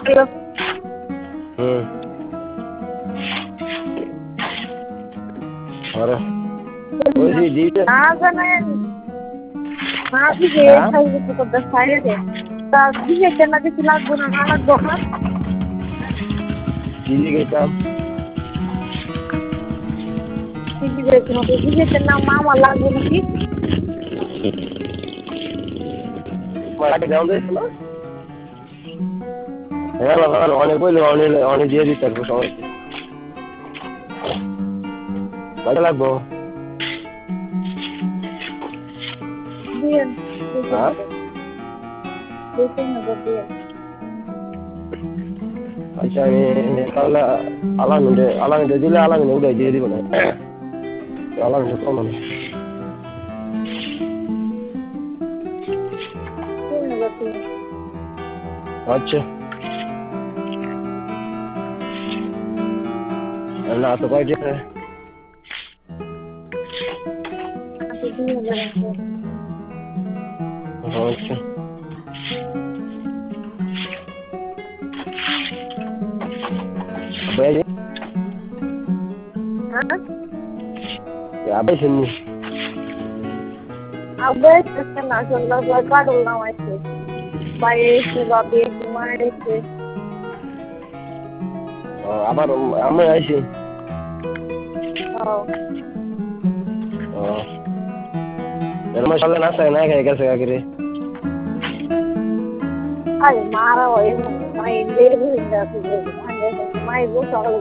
और ওই দিতে না জানেন না দিকে খাইবে তো কত সাইডে তা দিকে কেন কিছু লাগবে না না লাগবে না দিদি গেতাম দিকে তোমাকে দিকে না মামা লাগবে নাকি মাকে দাও দিছ না হ্যাঁ বাবা অনেক কইলো অনেক দিয়ে দিতে পারবো সবাই কত লাগবো দিয়ে হ্যাঁ দেখুন না দিয়ে আচ্ছা আমি তাহলে আলামিনটা দিলে আলামিন উঠে দিয়ে দিব না আলামিন কম না আচ্ছা না তো কয়টা আচ্ছা Vậy hả dạ bé xin abe না সুন্দর করে কাটল না আছে বাইরে এসে বাপে এসে মায়ের এসে আবার আমি আইছি এর মশলা না চাই না খাই গেছে আগে আরে মারা হয় মায়ের লেগে যাচ্ছে মায়ের বউ সকালে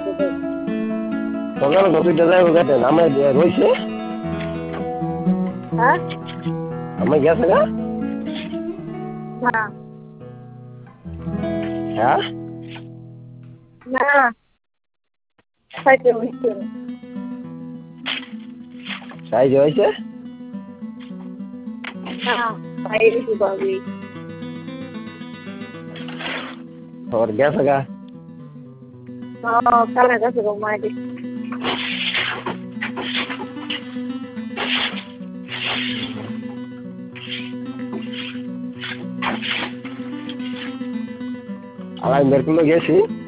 সকালে কপিটা যাইব গেছে আমি রইছে হ্যাঁ আমি গেছে না না হ্যাঁ না সাইকেল হইছে সাইজ হইছে না বাইরে এসে বাবি और गैस का কালা গাছে মায়ের আলাই মেরকুলো গেছি